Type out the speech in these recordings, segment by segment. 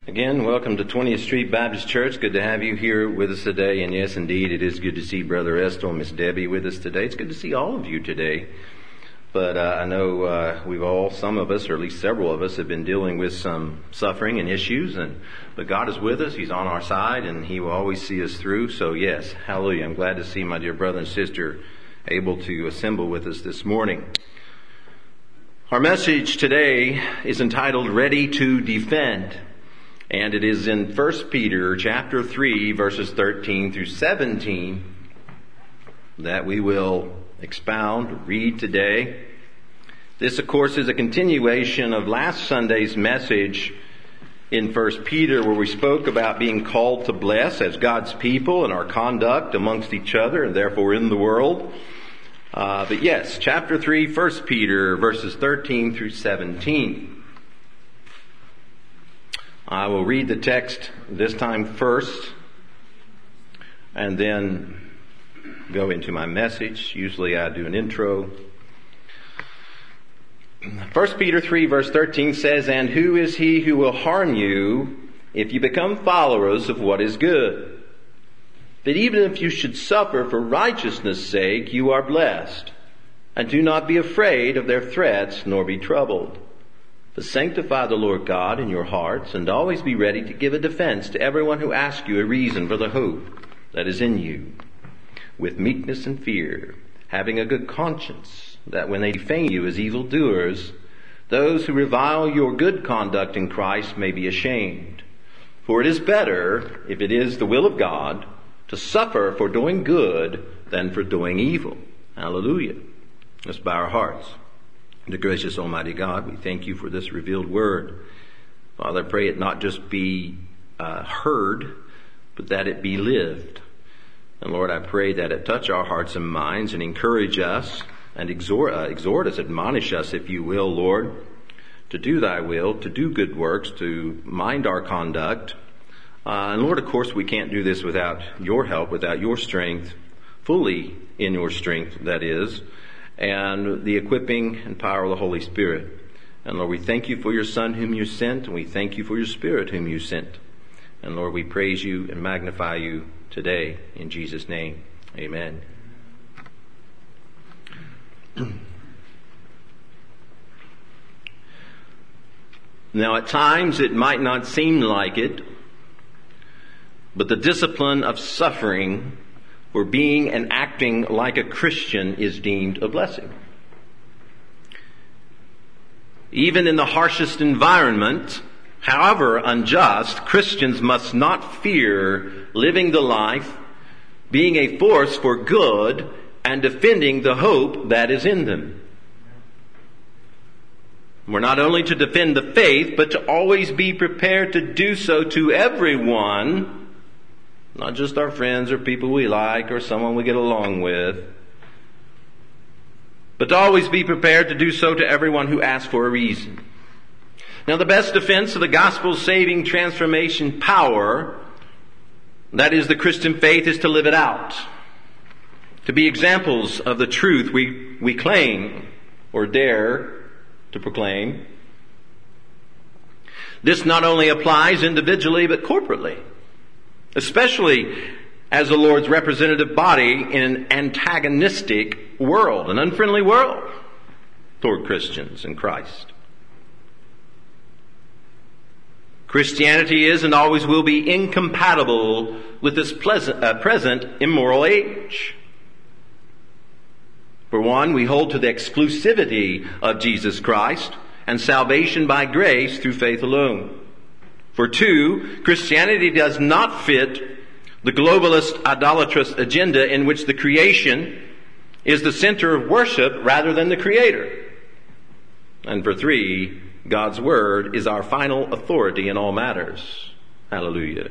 Again, welcome to 20th Street Baptist Church. Good to have you here with us today. And yes, indeed, it is good to see Brother Estel and Miss Debbie with us today. It's good to see all of you today. But I know some of us, or at least several of us, have been dealing with some suffering and issues. But God is with us. He's on our side, and He will always see us through. So yes, hallelujah. I'm glad to see my dear brother and sister able to assemble with us this morning. Our message today is entitled, Ready to Defend. And it is in 1 Peter chapter 3, verses 13 through 17 that we will expound, read today. This, of course, is a continuation of last Sunday's message in 1 Peter, where we spoke about being called to bless as God's people and our conduct amongst each other and therefore in the world. But yes, chapter 3, 1 Peter, verses 13 through 17. I will read the text this time first and then go into my message. Usually I do an intro. 1 Peter 3 verse 13 says, "And who is he who will harm you if you become followers of what is good? That even if you should suffer for righteousness' sake, you are blessed. And do not be afraid of their threats, nor be troubled. But sanctify the Lord God in your hearts, and always be ready to give a defense to everyone who asks you a reason for the hope that is in you, with meekness and fear, having a good conscience, that when they defame you as evildoers, those who revile your good conduct in Christ may be ashamed. For it is better, if it is the will of God, to suffer for doing good than for doing evil." Hallelujah. Let's bow our hearts. The gracious Almighty God, we thank you for this revealed word. Father, I pray it not just be heard, but that it be lived. And Lord, I pray that it touch our hearts and minds and encourage us and exhort us, admonish us, if you will, Lord, to do thy will, to do good works, to mind our conduct. And Lord, of course, we can't do this without your help, without your strength, fully in your strength, that is, and the equipping and power of the Holy Spirit. And Lord, we thank you for your Son whom you sent, and we thank you for your Spirit whom you sent. And Lord, we praise you and magnify you today in Jesus' name. Amen. Now, at times it might not seem like it, but the discipline of suffering for being and acting like a Christian is deemed a blessing. Even in the harshest environment, however unjust, Christians must not fear living the life, being a force for good, and defending the hope that is in them. We're not only to defend the faith, but to always be prepared to do so to everyone, not just our friends or people we like or someone we get along with, but to always be prepared to do so to everyone who asks for a reason. Now, the best defense of the gospel's saving transformation power, that is the Christian faith, is to live it out. To be examples of the truth we claim or dare to proclaim. This not only applies individually but corporately, especially as the Lord's representative body in an antagonistic world, an unfriendly world toward Christians in Christ. Christianity is and always will be incompatible with this present immoral age. For one, we hold to the exclusivity of Jesus Christ and salvation by grace through faith alone. For two, Christianity does not fit the globalist idolatrous agenda in which the creation is the center of worship rather than the Creator. And for three, God's Word is our final authority in all matters. Hallelujah.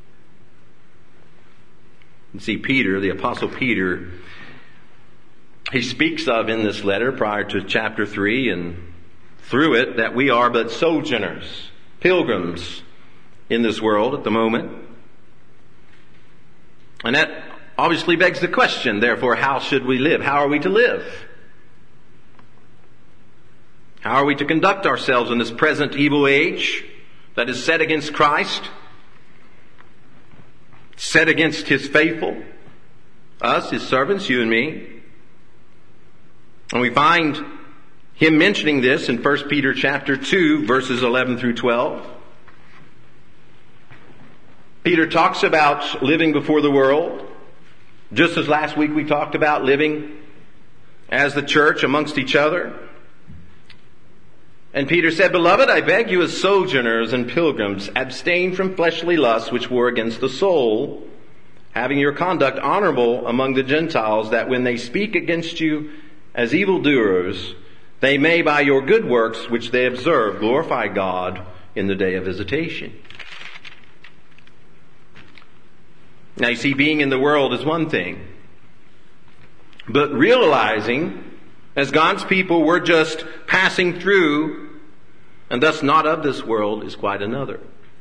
You see, Peter, the Apostle Peter, he speaks of in this letter prior to chapter 3 and through it that we are but sojourners, pilgrims in this world at the moment. And that obviously begs the question, therefore, how should we live? How are we to live? How are we to conduct ourselves in this present evil age? that is set against Christ, set against His faithful, us, His servants, you and me. And we find him mentioning this in 1 Peter chapter 2, verses 11 through 12. Peter talks about living before the world, just as last week we talked about living as the church amongst each other. And Peter said, "Beloved, I beg you as sojourners and pilgrims, abstain from fleshly lusts which war against the soul, having your conduct honorable among the Gentiles, that when they speak against you as evildoers, they may by your good works which they observe glorify God in the day of visitation." Now you see, being in the world is one thing, but realizing as God's people we're just passing through and thus not of this world is quite another.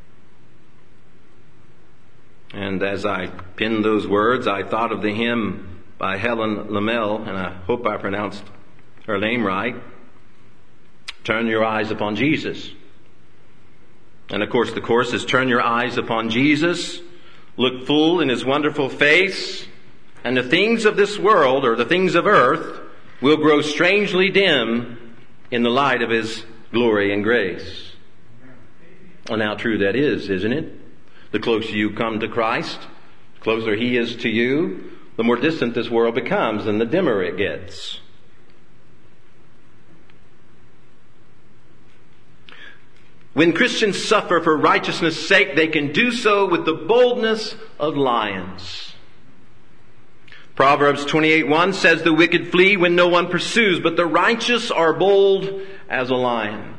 And as I penned those words, I thought of the hymn by Helen Lamel, and I hope I pronounced her name right. Turn your eyes upon Jesus. And of course the chorus is, turn your eyes upon Jesus, look full in His wonderful face, and the things of this world, or the things of earth, will grow strangely dim in the light of His glory and grace. And how true that is, isn't it? The closer you come to Christ, the closer He is to you, the more distant this world becomes and the dimmer it gets. When Christians suffer for righteousness' sake, they can do so with the boldness of lions. Proverbs 28:1 says, "The wicked flee when no one pursues, but the righteous are bold as a lion."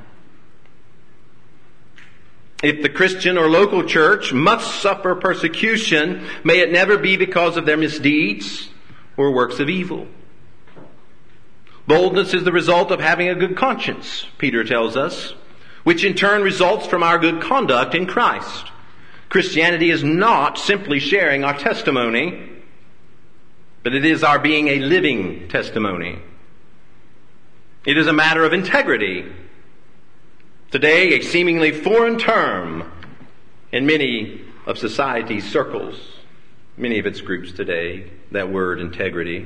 If the Christian or local church must suffer persecution, may it never be because of their misdeeds or works of evil. Boldness is the result of having a good conscience, Peter tells us, which in turn results from our good conduct in Christ. Christianity is not simply sharing our testimony, but it is our being a living testimony. It is a matter of integrity. Today, a seemingly foreign term in many of society's circles, many of its groups today, that word integrity.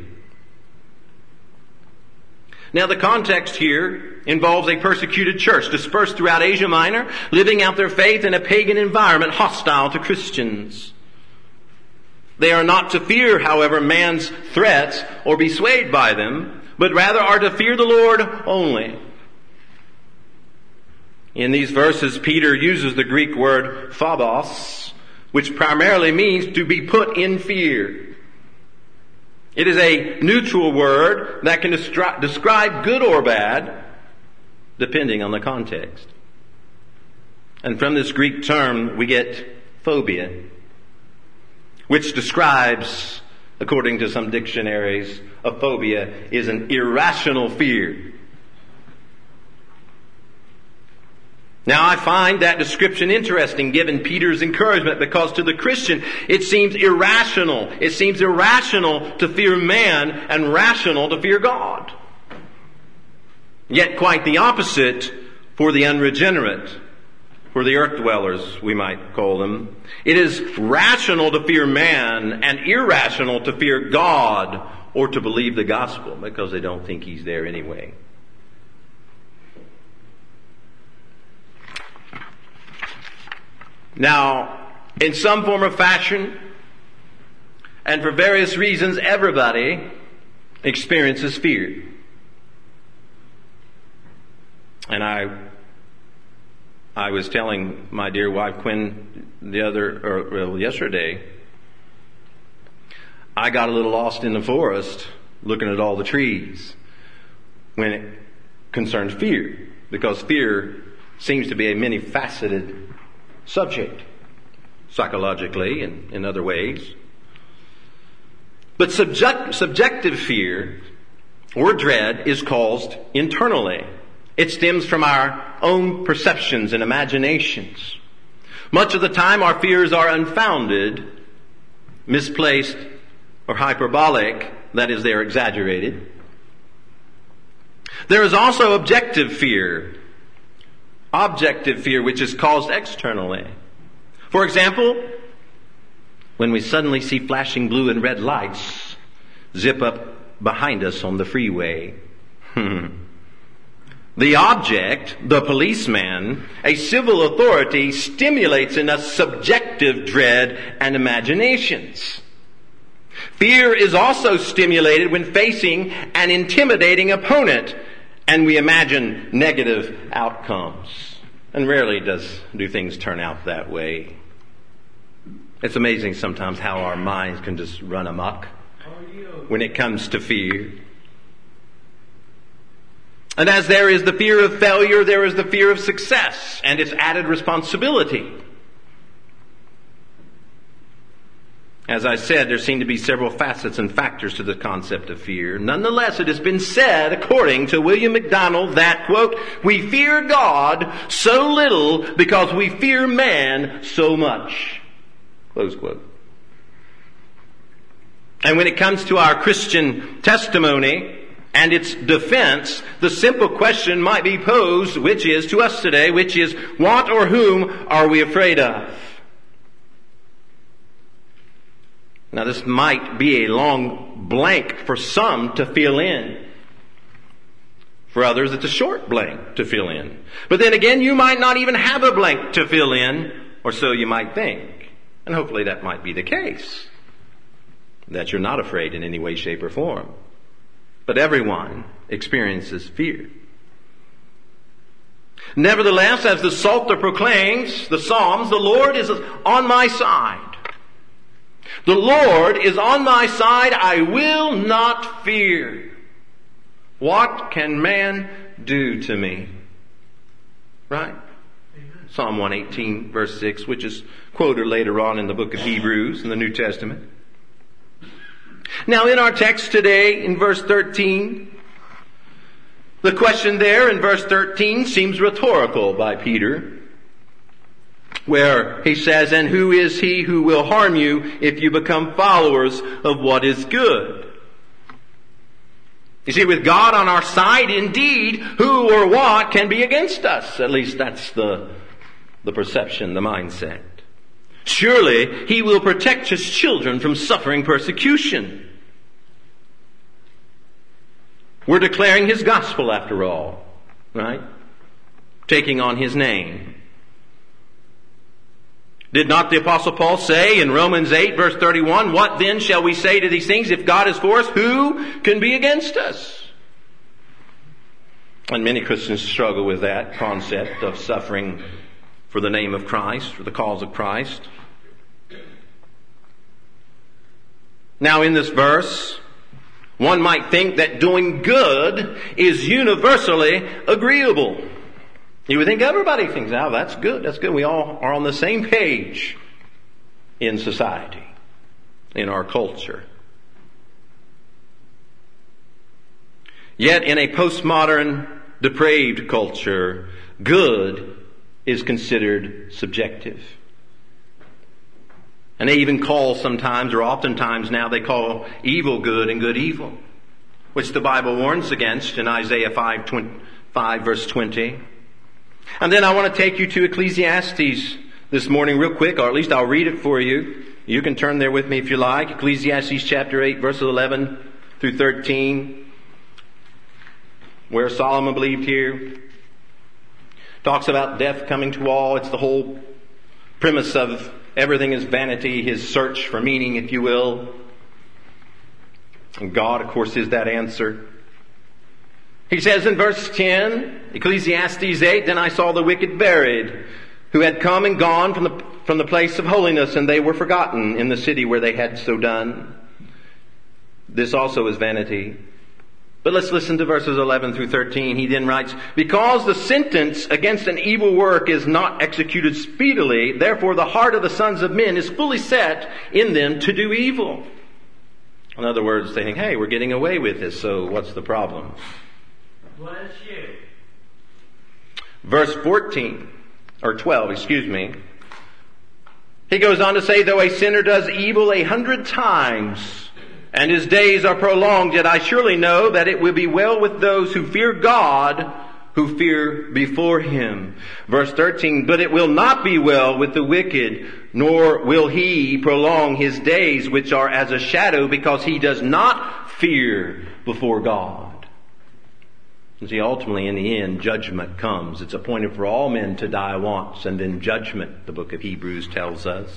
Now the context here involves a persecuted church dispersed throughout Asia Minor, living out their faith in a pagan environment hostile to Christians. They are not to fear, however, man's threats or be swayed by them, but rather are to fear the Lord only. In these verses, Peter uses the Greek word phobos, which primarily means to be put in fear. It is a neutral word that can describe good or bad, depending on the context. And from this Greek term, we get phobia, which describes, according to some dictionaries, a phobia is an irrational fear. Now I find that description interesting given Peter's encouragement, because to the Christian it seems irrational. It seems irrational to fear man and rational to fear God. Yet quite the opposite for the unregenerate, for the earth dwellers we might call them. It is rational to fear man and irrational to fear God or to believe the gospel because they don't think He's there anyway. Now, in some form or fashion, and for various reasons, everybody experiences fear. And I was telling my dear wife Quinn yesterday, I got a little lost in the forest looking at all the trees when it concerns fear, because fear seems to be a many-faceted subject, psychologically and in other ways. But subjective fear or dread is caused internally. It stems from our own perceptions and imaginations. Much of the time our fears are unfounded, misplaced, or hyperbolic, that is, they are exaggerated. There is also objective fear. objective fear, which is caused externally. For example, when we suddenly see flashing blue and red lights zip up behind us on the freeway. The object, the policeman, a civil authority, stimulates in us subjective dread and imaginations. Fear is also stimulated when facing an intimidating opponent, and we imagine negative outcomes. And rarely do things turn out that way. It's amazing sometimes how our minds can just run amok when it comes to fear. And as there is the fear of failure, there is the fear of success and its added responsibility. As I said, there seem to be several facets and factors to the concept of fear. Nonetheless, it has been said, according to William MacDonald, that, quote, we fear God so little because we fear man so much. Close quote. And when it comes to our Christian testimony and its defense, the simple question might be posed, which is to us today, which is, what or whom are we afraid of? Now this might be a long blank for some to fill in. For others, it's a short blank to fill in. But then again, you might not even have a blank to fill in, or so you might think. And hopefully that might be the case. That you're not afraid in any way, shape, or form. But everyone experiences fear. Nevertheless, as the Psalter proclaims, the Psalms, the Lord is on my side. The Lord is on my side, I will not fear. What can man do to me? Right? Amen. Psalm 118, verse 6, which is quoted later on in the book of Hebrews in the New Testament. Now in our text today, in verse 13, the question there in verse 13 seems rhetorical by Peter, where he says, and who is he who will harm you if you become followers of what is good? You see, with God on our side, indeed, who or what can be against us? At least that's the perception, the mindset. Surely he will protect his children from suffering persecution. We're declaring his gospel after all, right? Taking on his name. Did not the Apostle Paul say in Romans 8 verse 31, what then shall we say to these things? If God is for us, who can be against us? And many Christians struggle with that concept of suffering for the name of Christ, for the cause of Christ. Now in this verse, one might think that doing good is universally agreeable. You would think everybody thinks, oh, that's good, that's good. We all are on the same page in society, in our culture. Yet in a postmodern, depraved culture, good is considered subjective. And they even call sometimes, or oftentimes now, they call evil good and good evil, which the Bible warns against in Isaiah 5 verse 20. And then I want to take you to Ecclesiastes this morning real quick, or at least I'll read it for you. You can turn there with me if you like. Ecclesiastes chapter 8, verses 11 through 13, where Solomon believed here. Talks about death coming to all. It's the whole premise of everything is vanity, his search for meaning, if you will. And God, of course, is that answer. He says in verse 10, Ecclesiastes 8, then I saw the wicked buried, who had come and gone from the place of holiness, and they were forgotten in the city where they had so done. This also is vanity. But let's listen to verses 11 through 13. He then writes, because the sentence against an evil work is not executed speedily, therefore the heart of the sons of men is fully set in them to do evil. In other words, they think, hey, we're getting away with this, so what's the problem? Bless you. Verse 14, or 12, excuse me. He goes on to say, though a sinner does evil 100 times, and his days are prolonged, yet I surely know that it will be well with those who fear God, who fear before him. Verse 13, but it will not be well with the wicked, nor will he prolong his days, which are as a shadow, because he does not fear before God. You see, ultimately, in the end, judgment comes. It's appointed for all men to die once, and then judgment, the book of Hebrews tells us.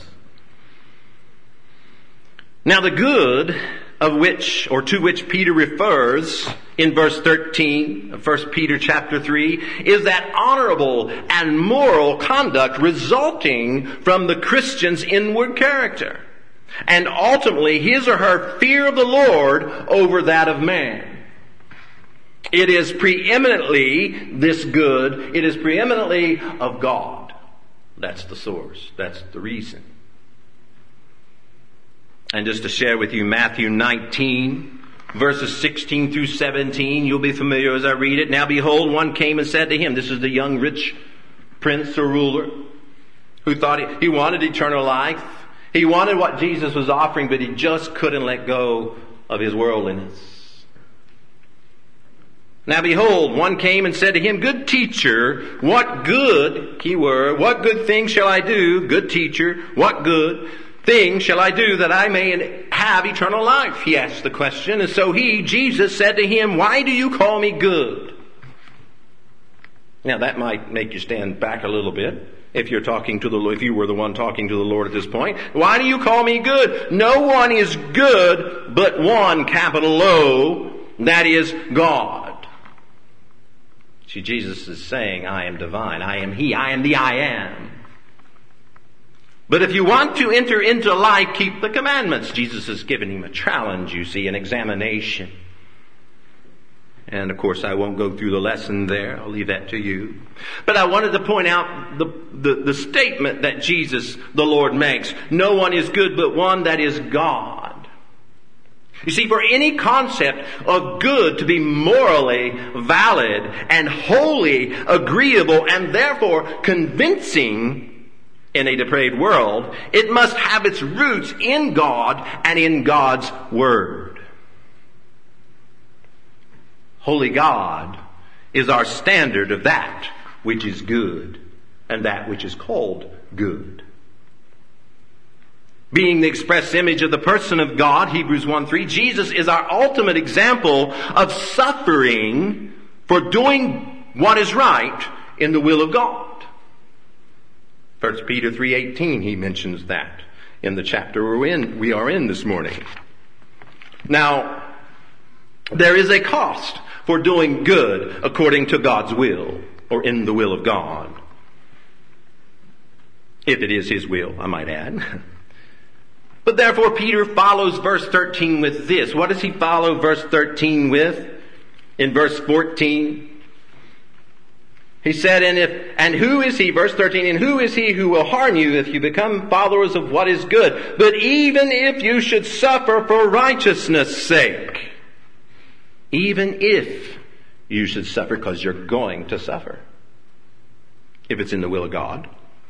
Now the good of which, or to which Peter refers in verse 13 of 1 Peter chapter 3, is that honorable and moral conduct resulting from the Christian's inward character, and ultimately his or her fear of the Lord over that of man. It is preeminently this good, it is preeminently of God. That's the source, that's the reason. And just to share with you Matthew 19, verses 16 through 17, you'll be familiar as I read it. Now behold, one came and said to him, this is the young rich prince or ruler, who thought he wanted eternal life. He wanted what Jesus was offering, but he just couldn't let go of his worldliness. Now behold, one came and said to him, good teacher, what good, keyword, what good thing shall I do? Good teacher, what good thing shall I do that I may have eternal life? He asked the question. And so Jesus said to him, why do you call me good? Now that might make you stand back a little bit if you're talking to the Lord, if you were the one talking to the Lord at this point. Why do you call me good? No one is good but one, capital O, that is God. See, Jesus is saying, I am divine. I am He. I am the I am. But if you want to enter into life, keep the commandments. Jesus has given him a challenge, you see, an examination. And of course, I won't go through the lesson there. I'll leave that to you. But I wanted to point out the statement that Jesus, the Lord, makes. No one is good but one, that is God. You see, for any concept of good to be morally valid and wholly agreeable and therefore convincing in a depraved world, it must have its roots in God and in God's Word. Holy God is our standard of that which is good and that which is called good. Being the express image of the person of God, Hebrews 1:3, Jesus is our ultimate example of suffering for doing what is right in the will of God. 1 Peter 3:18, he mentions that in the chapter we are in this morning. Now, there is a cost for doing good according to God's will, or in the will of God. If it is His will, I might add. But therefore Peter follows verse 13 with this. What does he follow verse 13 with? In verse 14, he said, and who is he, verse 13, and who is he who will harm you if you become followers of what is good? But even if you should suffer for righteousness' sake, even if you should suffer, because you're going to suffer, if it's in the will of God.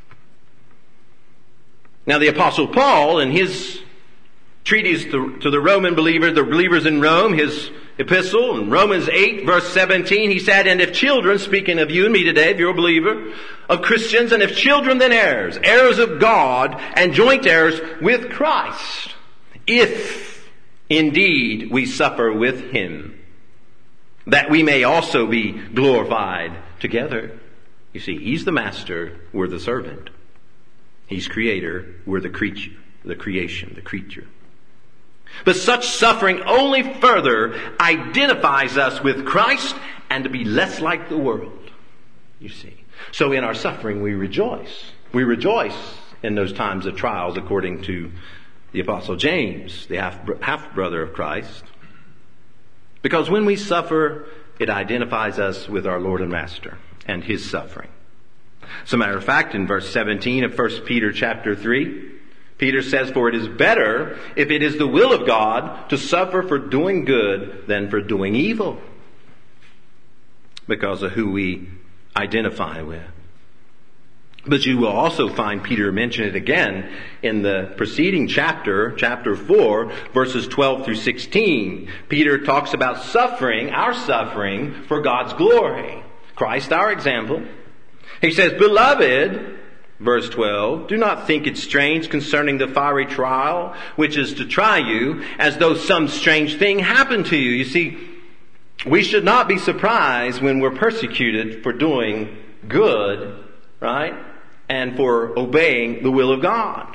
Now the Apostle Paul, in his treatise to the Roman believers, the believers in Rome, his epistle in Romans 8 verse 17, he said, and if children, speaking of you and me today, if you're a believer, of Christians, and if children then heirs, heirs of God, and joint heirs with Christ, if indeed we suffer with Him, that we may also be glorified together. You see, He's the master, we're the servant. He's creator, we're the creature, the creation, the creature. But such suffering only further identifies us with Christ and to be less like the world, you see. So in our suffering we rejoice. We rejoice in those times of trials according to the Apostle James, the half-brother of Christ. Because when we suffer, it identifies us with our Lord and Master and His suffering. As a matter of fact, in verse 17 of 1 Peter chapter 3, Peter says, for it is better, if it is the will of God, to suffer for doing good than for doing evil, because of who we identify with. But you will also find Peter mention it again in the preceding chapter, chapter 4, verses 12 through 16. Peter talks about suffering, our suffering, for God's glory. Christ our example. He says, Beloved, verse 12, do not think it strange concerning the fiery trial, which is to try you, as though some strange thing happened to you. You see, we should not be surprised when we're persecuted for doing good, right? And for obeying the will of God.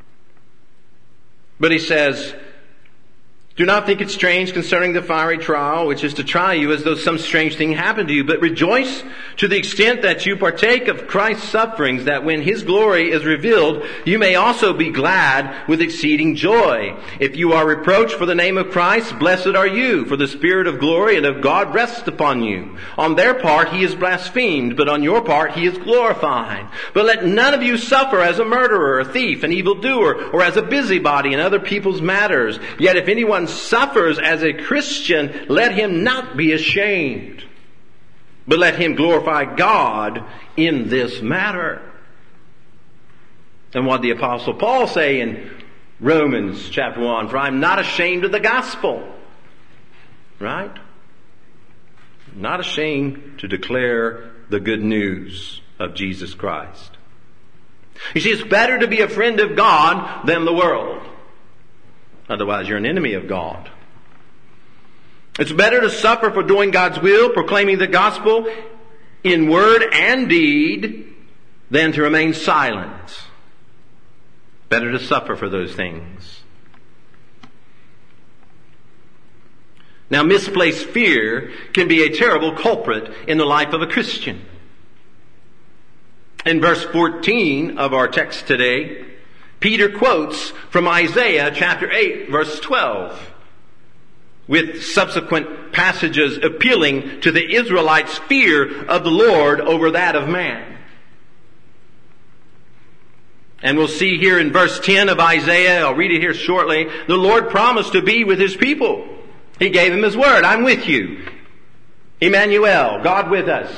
But he says, do not think it strange concerning the fiery trial, which is to try you as though some strange thing happened to you, but rejoice to the extent that you partake of Christ's sufferings, that when His glory is revealed, you may also be glad with exceeding joy. If you are reproached for the name of Christ, blessed are you, for the Spirit of glory and of God rests upon you. On their part He is blasphemed, but on your part He is glorified. But let none of you suffer as a murderer, a thief, an evildoer, or as a busybody in other people's matters. Yet if anyone suffers as a Christian, let him not be ashamed, but let him glorify God in this matter. And what did the Apostle Paul say in Romans chapter 1? For I'm not ashamed of the gospel. Right? Not ashamed to declare the good news of Jesus Christ. You see, it's better to be a friend of God than the world. Otherwise, you're an enemy of God. It's better to suffer for doing God's will, proclaiming the gospel in word and deed, than to remain silent. Better to suffer for those things. Now, misplaced fear can be a terrible culprit in the life of a Christian. In verse 14 of our text today, Peter quotes from Isaiah chapter 8, verse 12, with subsequent passages appealing to the Israelites' fear of the Lord over that of man. And we'll see here in verse 10 of Isaiah, I'll read it here shortly, the Lord promised to be with His people. He gave them His word, I'm with you. Emmanuel, God with us.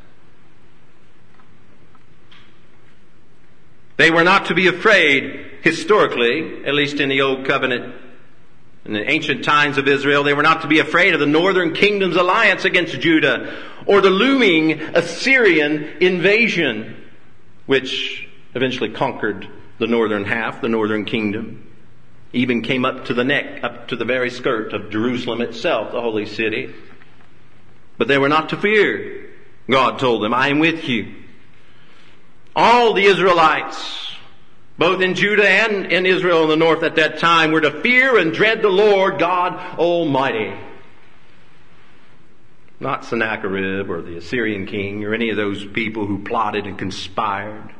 They were not to be afraid historically, at least in the Old Covenant, in the ancient times of Israel. They were not to be afraid of the northern kingdom's alliance against Judah or the looming Assyrian invasion, which eventually conquered the northern half, the northern kingdom, even came up to the neck, up to the very skirt of Jerusalem itself, the holy city. But they were not to fear. God told them, I am with you. All the Israelites, both in Judah and in Israel in the north at that time, were to fear and dread the Lord God Almighty. Not Sennacherib or the Assyrian king or any of those people who plotted and conspired.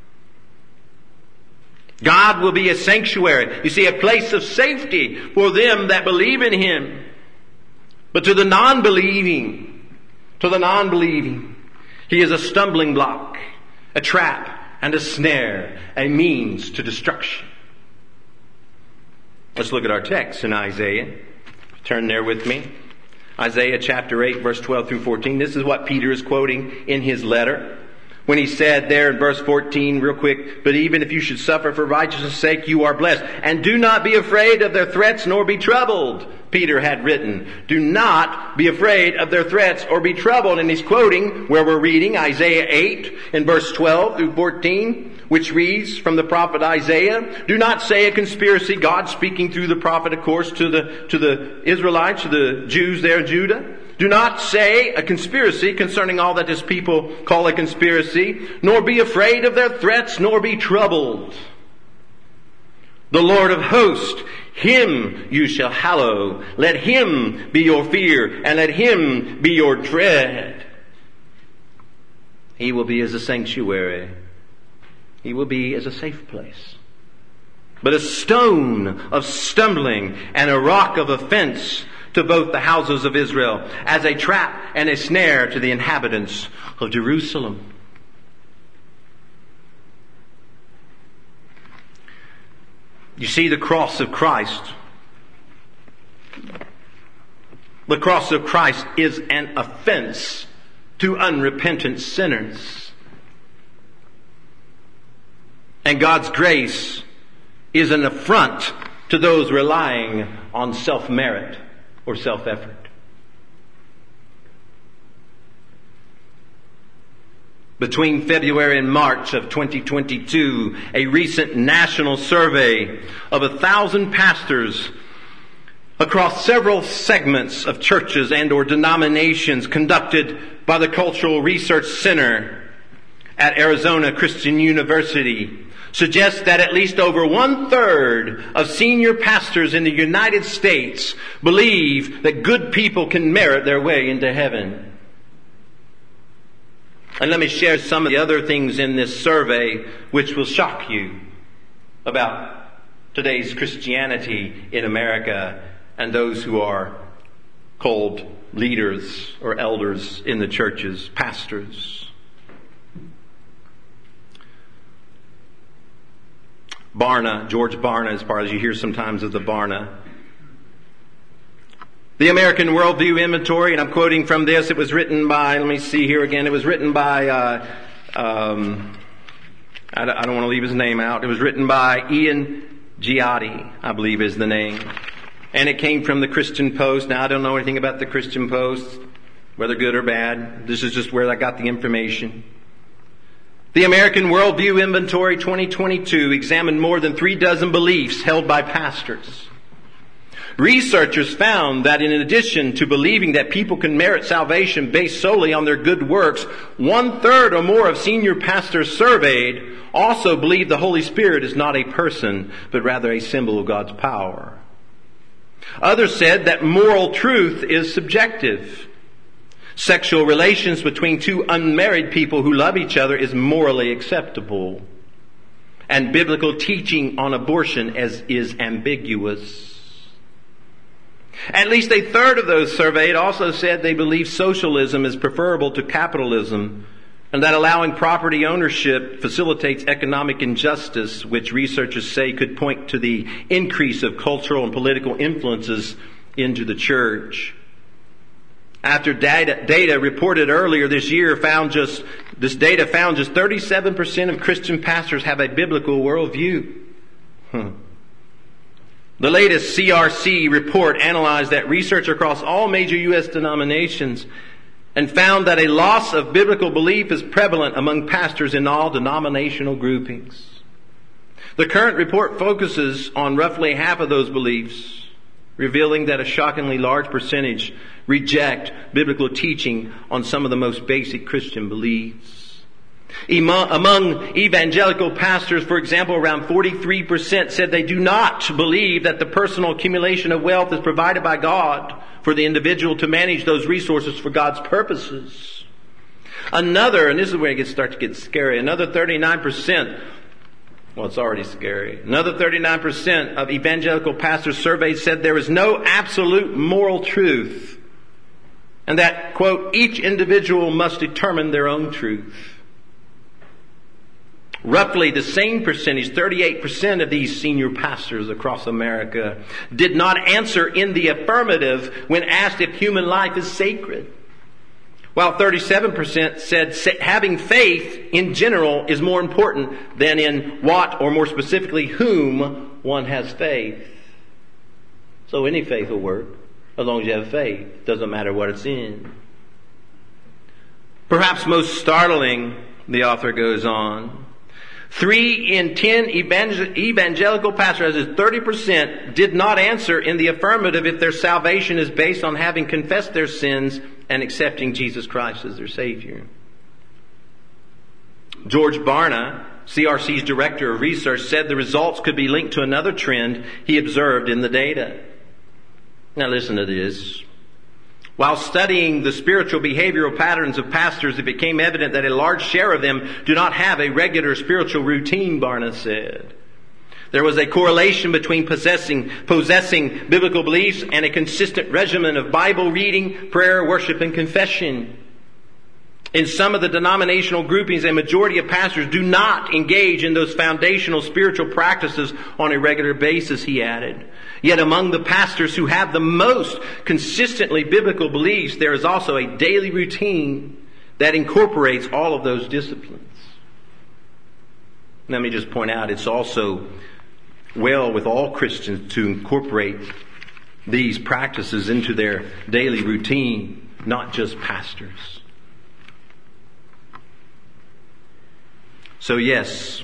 God will be a sanctuary. You see, a place of safety for them that believe in Him. But to the non-believing, He is a stumbling block, a trap and a snare, a means to destruction. Let's look at our text in Isaiah. Turn there with me. Isaiah chapter 8, verse 12 through 14. This is what Peter is quoting in his letter. When he said there in verse 14, real quick, but even if you should suffer for righteousness' sake, you are blessed. And do not be afraid of their threats, nor be troubled. Peter had written, do not be afraid of their threats or be troubled. And he's quoting where we're reading Isaiah 8 in verse 12 through 14, which reads from the prophet Isaiah, do not say a conspiracy. God speaking through the prophet, of course, to the Israelites, to the Jews there in Judah. Do not say a conspiracy concerning all that this people call a conspiracy, nor be afraid of their threats, nor be troubled. The Lord of hosts, Him you shall hallow. Let Him be your fear, and let Him be your dread. He will be as a sanctuary. He will be as a safe place. But a stone of stumbling and a rock of offense to both the houses of Israel, as a trap and a snare to the inhabitants of Jerusalem. You see, the cross of Christ. The cross of Christ is an offense to unrepentant sinners. And God's grace is an affront to those relying on self-merit or self-effort. Between February and March of 2022, a recent national survey of 1,000 pastors across several segments of churches and or denominations conducted by the Cultural Research Center at Arizona Christian University suggests that at least over 1/3 of senior pastors in the United States believe that good people can merit their way into heaven. And let me share some of the other things in this survey which will shock you about today's Christianity in America and those who are called leaders or elders in the churches, pastors. Barna, George Barna, as far as you hear sometimes of the Barna. The American Worldview Inventory, and I'm quoting from this, it was written by, let me see here again, it was written by, I don't want to leave his name out, it was written by Ian Giotti, I believe is the name. And it came from the Christian Post. Now I don't know anything about the Christian Post, whether good or bad. This is just where I got the information. The American Worldview Inventory 2022 examined more than 36 beliefs held by pastors. Researchers found that in addition to believing that people can merit salvation based solely on their good works, 1/3 or more of senior pastors surveyed also believe the Holy Spirit is not a person, but rather a symbol of God's power. Others said that moral truth is subjective. Sexual relations between two unmarried people who love each other is morally acceptable. And biblical teaching on abortion is ambiguous. At least 1/3 of those surveyed also said they believe socialism is preferable to capitalism and that allowing property ownership facilitates economic injustice, which researchers say could point to the increase of cultural and political influences into the church. After data reported earlier this year found just 37% of Christian pastors have a biblical worldview. The latest CRC report analyzed that research across all major U.S. denominations and found that a loss of biblical belief is prevalent among pastors in all denominational groupings. The current report focuses on roughly half of those beliefs, revealing that a shockingly large percentage reject biblical teaching on some of the most basic Christian beliefs. Among evangelical pastors, for example, around 43% said they do not believe that the personal accumulation of wealth is provided by God for the individual to manage those resources for God's purposes. Another, and this is where it starts to get scary, another 39%, well, it's already scary. Another 39% of evangelical pastors surveyed said there is no absolute moral truth and that, quote, each individual must determine their own truth. Roughly the same percentage, 38% of these senior pastors across America did not answer in the affirmative when asked if human life is sacred. While 37% said having faith in general is more important than in what, or more specifically whom, one has faith. So any faith will work as long as you have faith. Doesn't matter what it's in. Perhaps most startling, the author goes on, 3 in 10 evangelical pastors, as 30%, did not answer in the affirmative if their salvation is based on having confessed their sins and accepting Jesus Christ as their Savior. George Barna, CRC's director of research, said the results could be linked to another trend he observed in the data. Now listen to this. While studying the spiritual behavioral patterns of pastors, it became evident that a large share of them do not have a regular spiritual routine, Barna said. There was a correlation between possessing biblical beliefs and a consistent regimen of Bible reading, prayer, worship, and confession. In some of the denominational groupings, a majority of pastors do not engage in those foundational spiritual practices on a regular basis, he added. Yet among the pastors who have the most consistently biblical beliefs, there is also a daily routine that incorporates all of those disciplines. Let me just point out, it's also well with all Christians to incorporate these practices into their daily routine, not just pastors. So yes,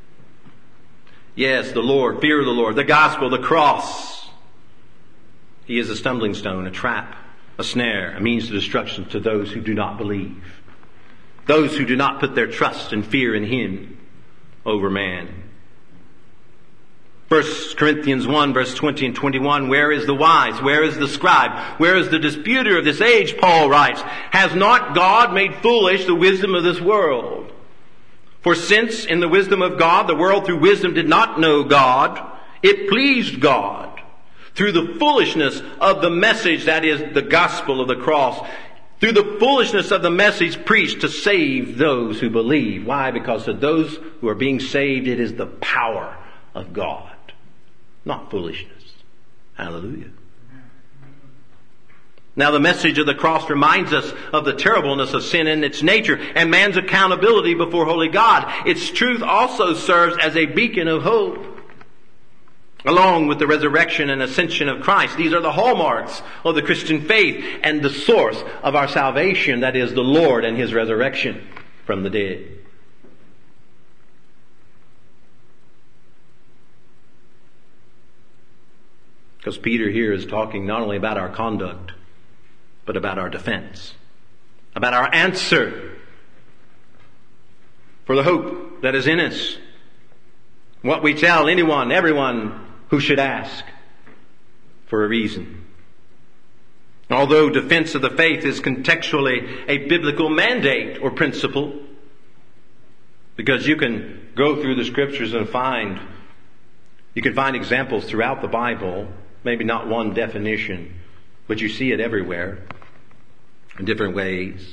the Lord, fear of the Lord, the gospel, the cross. He is a stumbling stone, a trap, a snare, a means of destruction to those who do not believe. Those who do not put their trust and fear in Him over man. 1 Corinthians 1 verse 20 and 21, where is the wise? Where is the scribe? Where is the disputer of this age? Paul writes, has not God made foolish the wisdom of this world? For since in the wisdom of God, the world through wisdom did not know God, it pleased God through the foolishness of the message, that is the gospel of the cross, through the foolishness of the message preached to save those who believe. Why? Because to those who are being saved, it is the power of God, not foolishness. Hallelujah. Now the message of the cross reminds us of the terribleness of sin in its nature and man's accountability before holy God. Its truth also serves as a beacon of hope, along with the resurrection and ascension of Christ. These are the hallmarks of the Christian faith and the source of our salvation, that is the Lord and His resurrection from the dead. Because Peter here is talking not only about our conduct, but about our defense, about our answer for the hope that is in us. What we tell anyone, everyone who should ask for a reason. Although defense of the faith is contextually a biblical mandate or principle, because you can go through the scriptures and you can find examples throughout the Bible, maybe not one definition, but you see it everywhere in different ways.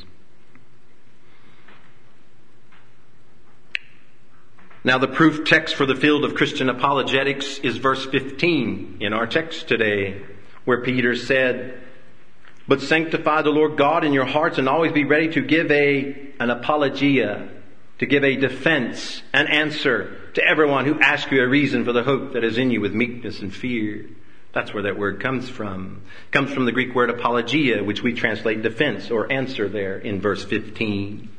Now the proof text for the field of Christian apologetics is verse 15 in our text today, where Peter said, but sanctify the Lord God in your hearts and always be ready to give an apologia, to give a defense, an answer to everyone who asks you a reason for the hope that is in you with meekness and fear. That's where that word comes from. It comes from the Greek word apologia, which we translate defense or answer there in verse 15.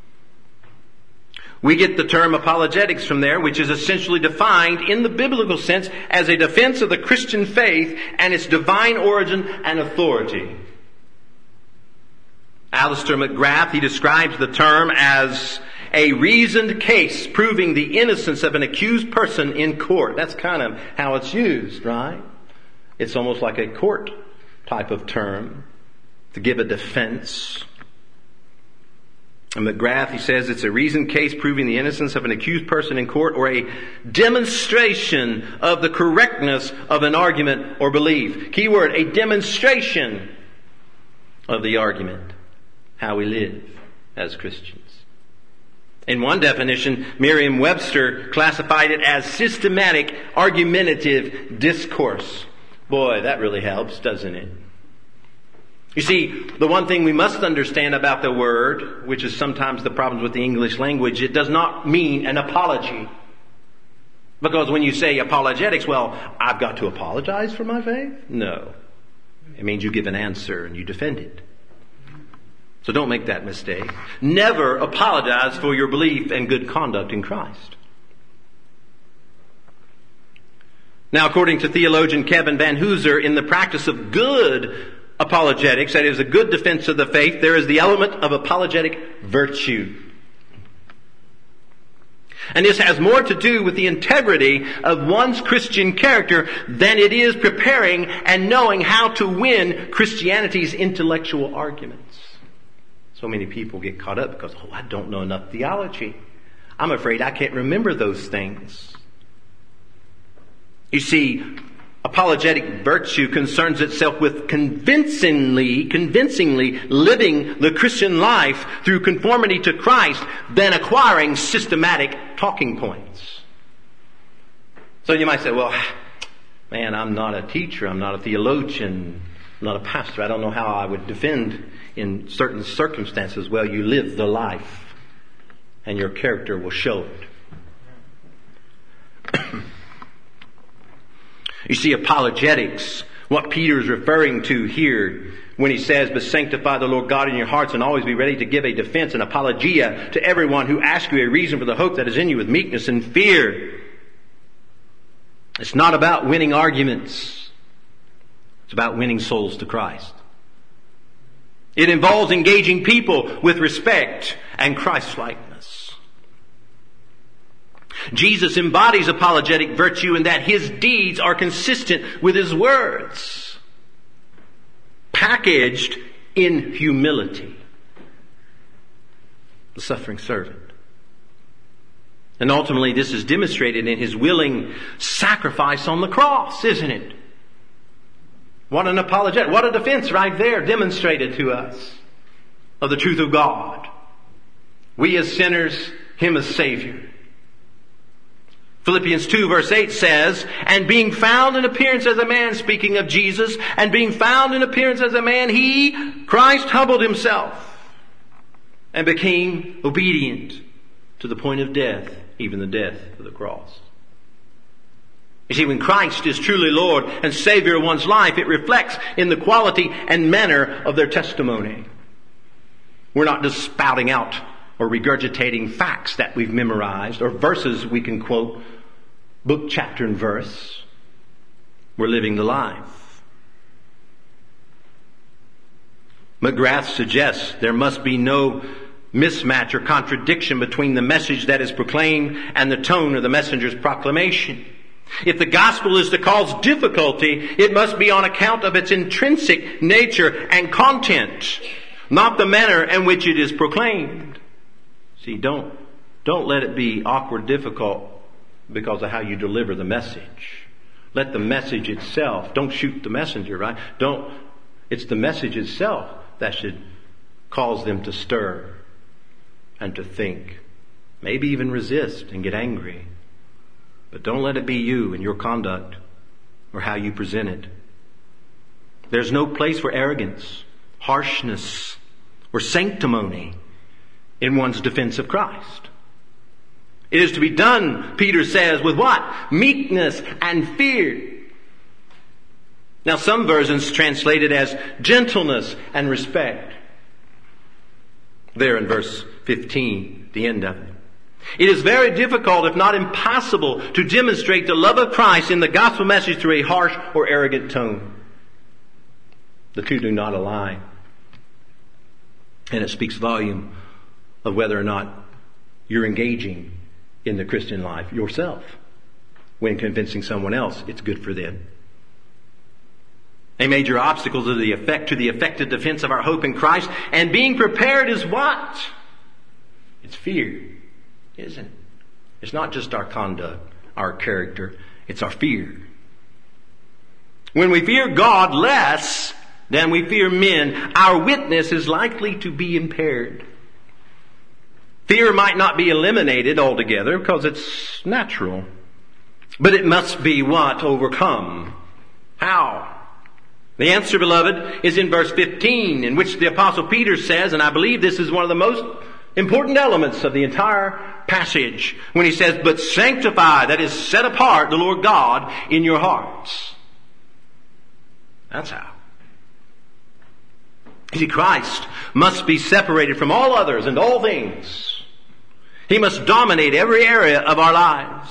We get the term apologetics from there, which is essentially defined in the biblical sense as a defense of the Christian faith and its divine origin and authority. Alistair McGrath, he describes the term as a reasoned case proving the innocence of an accused person in court. That's kind of how it's used, right? It's almost like a court type of term to give a defense. And McGrath, he says it's a reasoned case proving the innocence of an accused person in court, or a demonstration of the correctness of an argument or belief. Key word, a demonstration of the argument, how we live as Christians. In one definition, Merriam-Webster classified it as systematic, argumentative discourse. Boy, that really helps, doesn't it? You see, the one thing we must understand about the word, which is sometimes the problems with the English language, it does not mean an apology. Because when you say apologetics, well, I've got to apologize for my faith? No. It means you give an answer and you defend it. So don't make that mistake. Never apologize for your belief and good conduct in Christ. Now, according to theologian Kevin Van Hooser, in the practice of good apologetics, that is a good defense of the faith, there is the element of apologetic virtue. And this has more to do with the integrity of one's Christian character than it is preparing and knowing how to win Christianity's intellectual arguments. So many people get caught up because, I don't know enough theology. I'm afraid I can't remember those things. You see, apologetic virtue concerns itself with convincingly living the Christian life through conformity to Christ than acquiring systematic talking points. So you might say, well, man, I'm not a teacher, I'm not a theologian, I'm not a pastor, I don't know how I would defend in certain circumstances. Well, you live the life and your character will show it. You see, apologetics What Peter is referring to here when he says, but sanctify the Lord God in your hearts and always be ready to give a defense and apologia to everyone who asks you a reason for the hope that is in you with meekness and fear. It's not about winning arguments. It's about winning souls to Christ. It involves engaging people with respect and Christ-likeness. Jesus embodies apologetic virtue in that His deeds are consistent with His words, packaged in humility. The suffering servant. And ultimately this is demonstrated in His willing sacrifice on the cross, isn't it? What an apologetic, what a defense right there demonstrated to us of the truth of God. We as sinners, Him as Savior. Philippians 2 verse 8 says, and being found in appearance as a man, speaking of Jesus, and being found in appearance as a man, He, Christ, humbled Himself and became obedient to the point of death, even the death of the cross. You see, when Christ is truly Lord and Savior of one's life, it reflects in the quality and manner of their testimony. We're not just spouting out or regurgitating facts that we've memorized or verses we can quote book, chapter, and verse. We're living the life. McGrath suggests there must be no mismatch or contradiction between the message that is proclaimed and the tone of the messenger's proclamation. If the gospel is to cause difficulty, it must be on account of its intrinsic nature and content, not the manner in which it is proclaimed. See, don't let it be awkward, difficult because of how you deliver the message. Let the message itself, don't shoot the messenger, right? It's the message itself that should cause them to stir and to think, maybe even resist and get angry. But don't let it be you and your conduct or how you present it. There's no place for arrogance, harshness, or sanctimony in one's defense of Christ. It is to be done, Peter says, with what? Meekness and fear. Now some versions translate it as gentleness and respect. There in verse 15, the end of it. It is very difficult, if not impossible, to demonstrate the love of Christ in the gospel message through a harsh or arrogant tone. The two do not align. And it speaks volume of whether or not you're engaging in the Christian life yourself. When convincing someone else, it's good for them. A major obstacle to the effective defense of our hope in Christ and being prepared is what? It's fear. Isn't it? It's not just our conduct, our character. It's our fear. When we fear God less than we fear men, our witness is likely to be impaired. Fear might not be eliminated altogether because it's natural. But it must be what? Overcome. How? The answer, beloved, is in verse 15, in which the Apostle Peter says, and I believe this is one of the most important elements of the entire passage, when he says, but sanctify, that is set apart, the Lord God in your hearts. That's how. You see, Christ must be separated from all others and all things. He must dominate every area of our lives.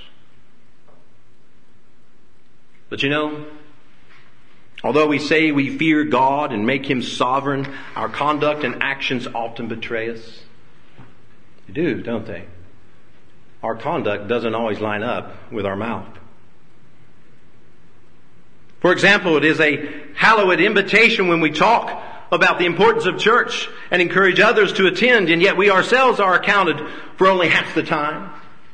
But you know, although we say we fear God and make Him sovereign, our conduct and actions often betray us. They do, don't they? Our conduct doesn't always line up with our mouth. For example, it is a hallowed invitation when we talk about the importance of church and encourage others to attend, and yet we ourselves are accounted for only half the time.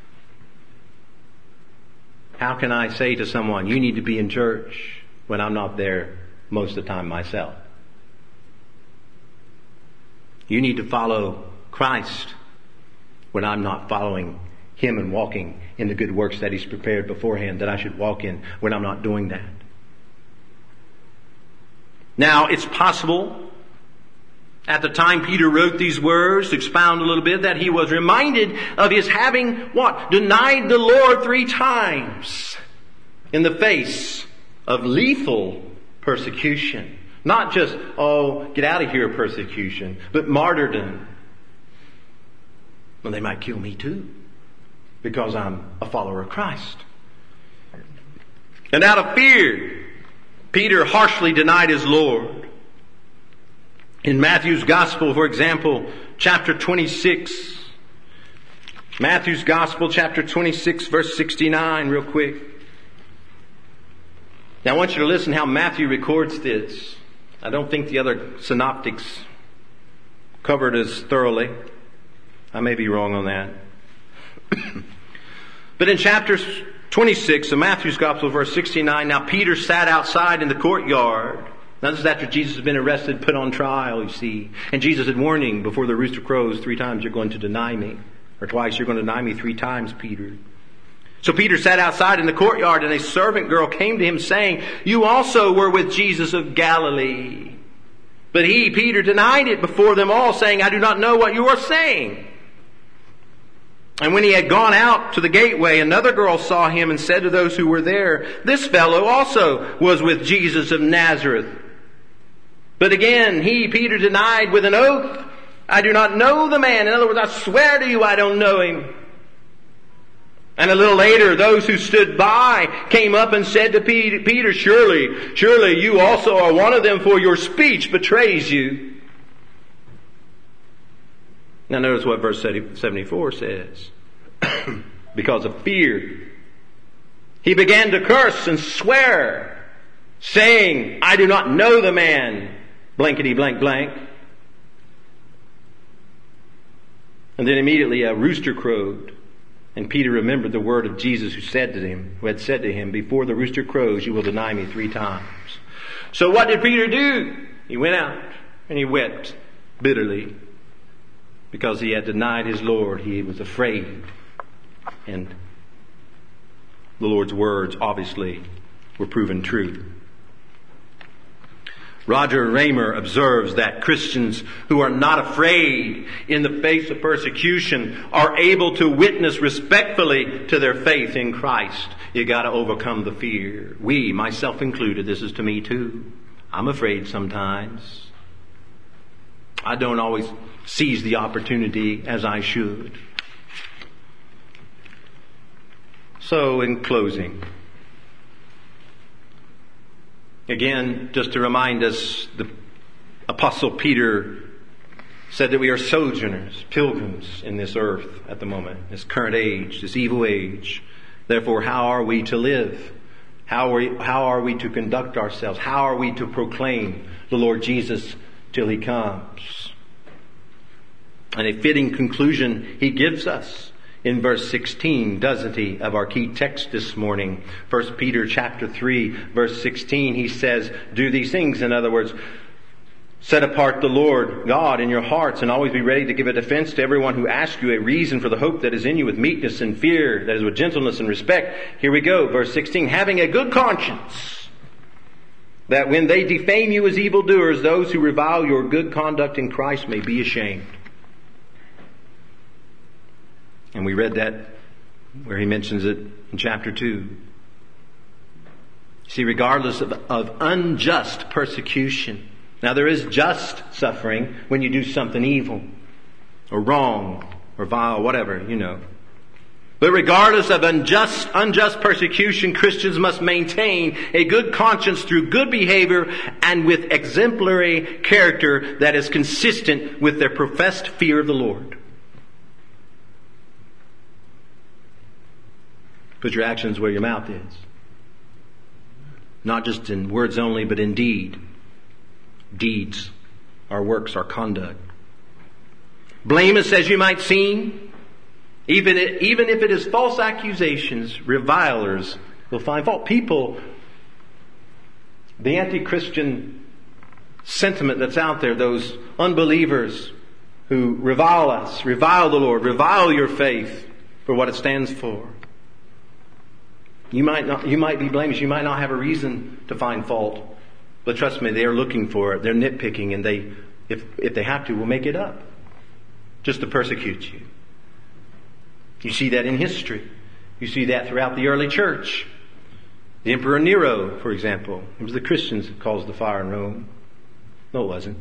How can I say to someone, you need to be in church, when I'm not there most of the time myself? You need to follow Christ when I'm not following Him and walking in the good works that He's prepared beforehand that I should walk in when I'm not doing that. Now, it's possible at the time Peter wrote these words, to expound a little bit, that he was reminded of his having, what? Denied the Lord 3 times in the face of lethal persecution. Not just, get out of here persecution, but martyrdom. Well, they might kill me too, because I'm a follower of Christ. And out of fear, Peter harshly denied his Lord. In Matthew's Gospel, for example, chapter 26. Matthew's Gospel, chapter 26, verse 69, real quick. Now I want you to listen how Matthew records this. I don't think the other synoptics covered as thoroughly. I may be wrong on that. But in chapter 26 of Matthew's Gospel, verse 69, now Peter sat outside in the courtyard. Now this is after Jesus had been arrested, put on trial, you see. And Jesus had warned him, before the rooster crows 3 times you're going to deny me. Or twice you're going to deny me 3 times, Peter. So Peter sat outside in the courtyard, and a servant girl came to him saying, you also were with Jesus of Galilee. But he, Peter, denied it before them all, saying, I do not know what you are saying. And when he had gone out to the gateway, another girl saw him and said to those who were there, this fellow also was with Jesus of Nazareth. But again, he, Peter, denied with an oath, I do not know the man. In other words, I swear to you I don't know him. And a little later, those who stood by came up and said to Peter, surely you also are one of them, for your speech betrays you. Now notice what verse 74 says. Because of fear, he began to curse and swear, saying, I do not know the man, blankety blank blank. And then immediately a rooster crowed. And Peter remembered the word of Jesus who had said to him, before the rooster crows, you will deny me 3 times. So what did Peter do? He went out and he wept bitterly because he had denied his Lord. He was afraid. And the Lord's words obviously were proven true. Roger Raymer observes that Christians who are not afraid in the face of persecution are able to witness respectfully to their faith in Christ. You got to overcome the fear. We, myself included, this is to me too. I'm afraid sometimes. I don't always seize the opportunity as I should. So, in closing, again, just to remind us, the Apostle Peter said that we are sojourners, pilgrims in this earth at the moment, this current age, this evil age. Therefore, how are we to live? How are we to conduct ourselves? How are we to proclaim the Lord Jesus till He comes? And a fitting conclusion He gives us in verse 16, doesn't He, of our key text this morning. 1 Peter chapter 3, verse 16, he says, do these things. In other words, set apart the Lord God in your hearts, and always be ready to give a defense to everyone who asks you a reason for the hope that is in you, with meekness and fear, that is with gentleness and respect. Here we go, verse 16, having a good conscience, that when they defame you as evildoers, those who revile your good conduct in Christ may be ashamed. And we read that where he mentions it in chapter 2. See, regardless of unjust persecution. Now there is just suffering when you do something evil or wrong or vile, whatever, you know. But regardless of unjust persecution, Christians must maintain a good conscience through good behavior and with exemplary character that is consistent with their professed fear of the Lord. Put your actions where your mouth is. Not just in words only, but in deed. Deeds, our works, our conduct. Blameless as you might seem, even if it is false accusations, revilers will find fault. People, the anti-Christian sentiment that's out there, those unbelievers who revile us, revile the Lord, revile your faith for what it stands for. You might be blameless. You might not have a reason to find fault. But trust me, they are looking for it. They're nitpicking, and they, if they have to, will make it up just to persecute you. You see that in history. You see that throughout the early church. The Emperor Nero, for example, it was the Christians that caused the fire in Rome. No, it wasn't.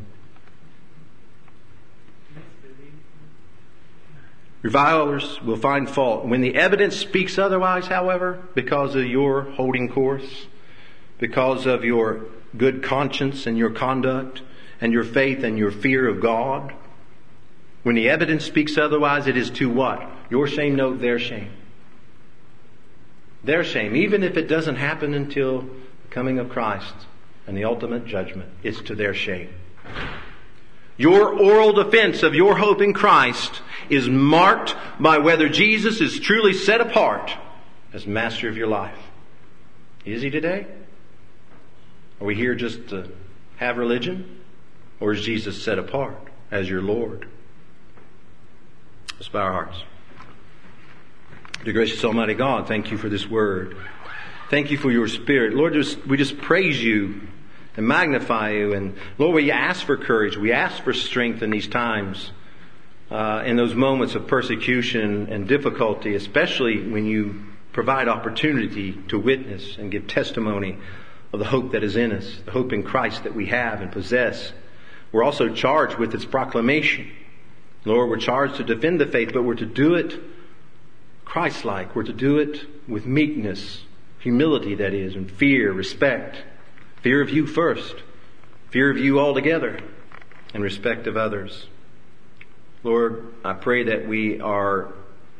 Revilers will find fault. When the evidence speaks otherwise, however, because of your holding course, because of your good conscience and your conduct and your faith and your fear of God, when the evidence speaks otherwise, it is to what? Your shame, no, their shame. Their shame, even if it doesn't happen until the coming of Christ and the ultimate judgment, it's to their shame. Your oral defense of your hope in Christ is marked by whether Jesus is truly set apart as master of your life. Is He today? Are we here just to have religion? Or is Jesus set apart as your Lord? Let's bow our hearts. Dear gracious Almighty God, thank You for this word. Thank You for Your Spirit. Lord, we just praise You and magnify You. And Lord, we ask for courage. We ask for strength in these times, in those moments of persecution and difficulty, especially when You provide opportunity to witness and give testimony of the hope that is in us, the hope in Christ that we have and possess. We're also charged with its proclamation. Lord, we're charged to defend the faith, but we're to do it Christ-like. We're to do it with meekness, humility that is, and fear, respect. Fear of You first. Fear of You altogether. And respect of others. Lord, I pray that we are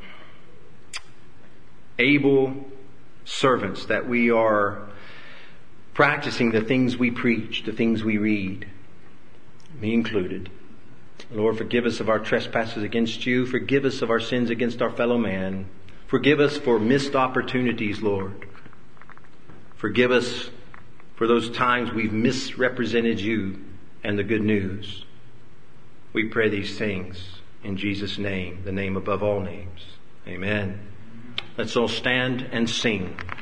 able servants, that we are practicing the things we preach, the things we read, me included. Lord, forgive us of our trespasses against You. Forgive us of our sins against our fellow man. Forgive us for missed opportunities, Lord. Forgive us for those times we've misrepresented You and the good news. We pray these things in Jesus' name, the name above all names. Amen. Let's all stand and sing.